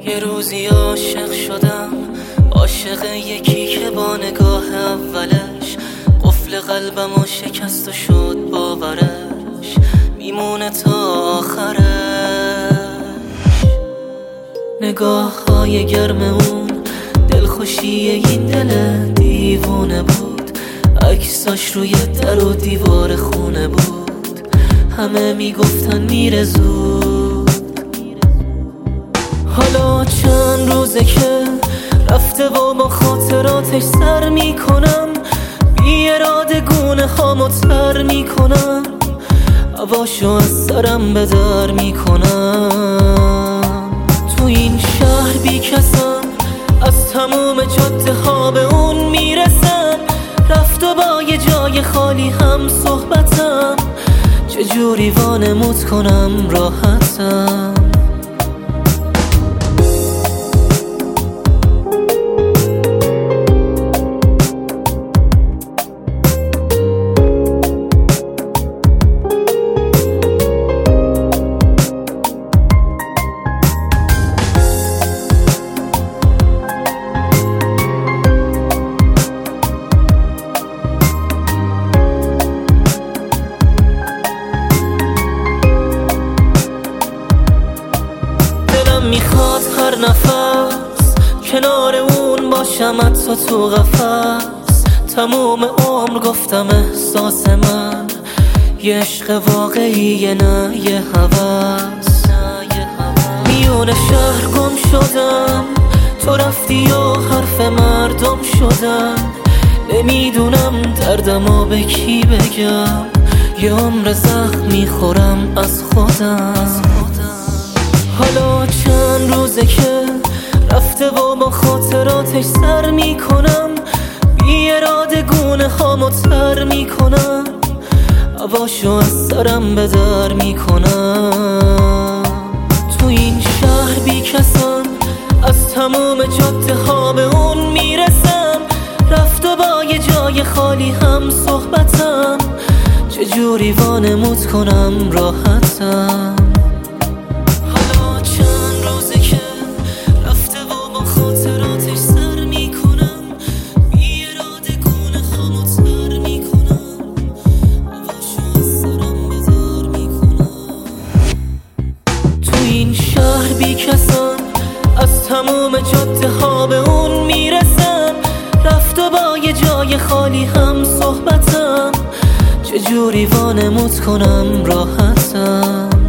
یه روزی عاشق شدم، عاشق یکی که با نگاه اولش قفل قلبمو شکست و شد باورش میمونه تا آخرش. نگاه های گرم اون دلخوشی این دل دیوونه بود، عکساش روی در و دیوار خونه بود، همه میگفتن میره زود. حالا چند روزه که رفته و با خاطراتش سر میکنم، بی اراده گونه هامو تر میکنم، هواشو از سرم به در میکنم. تو این شهر بی کسم، از تموم جاده ها به اون میرسم، رفت و با یه جای خالی هم صحبتم، چجوری وانمود کنم راحتم. میخواد هر نفس کنار اون باشم، حتی تو قفس. تموم عمر گفتم احساس من یه عشق واقعیه، نه یه هوس. میون شهر گم شدم، تو رفتی و حرف مردم شدم، نمیدونم دردمو به کی بگم، یه عمر زخم میخورم از خودم. حالا چند روزه که رفته و با خاطراتش سر میکنم، بی اراده گونه هامو تر میکنم، هواشو از سرم به در میکنم. تو این شهر بی کسم، از تموم جاده ها به اون میرسم، رفت و با یه جای خالی هم صحبتم، چجوری وانمود کنم راحتم. از تموم جاده ها به اون میرسم، رفت و با یه جای خالی هم صحبتم، چجوری وانمود کنم راحتم.